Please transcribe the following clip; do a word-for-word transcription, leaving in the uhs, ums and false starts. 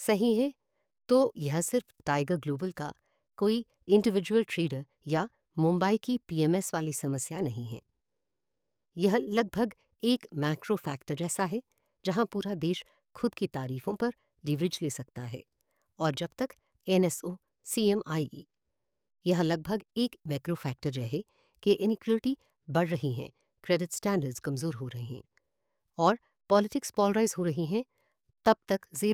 सही है, तो यह सिर्फ टाइगर ग्लोबल का कोई इंडिविजुअल ट्रेडर या मुंबई की पीएमएस वाली समस्या नहीं है। यह लगभग एक मैक्रो फैक्टर जैसा है, जहां पूरा देश खुद की तारीफों पर लीवरेज ले सकता है। और जब तक एनएसओ सीएम आएगी, यह लगभग एक मैक्रो फैक्टर रहे कि इनइक्वलिटी बढ़ रही है, क्रेडिट स्टैंडर्ड्स कमजोर हो रहे हैं और पॉलिटिक्स पॉलराइज हो रही हैं, तब तक जीरो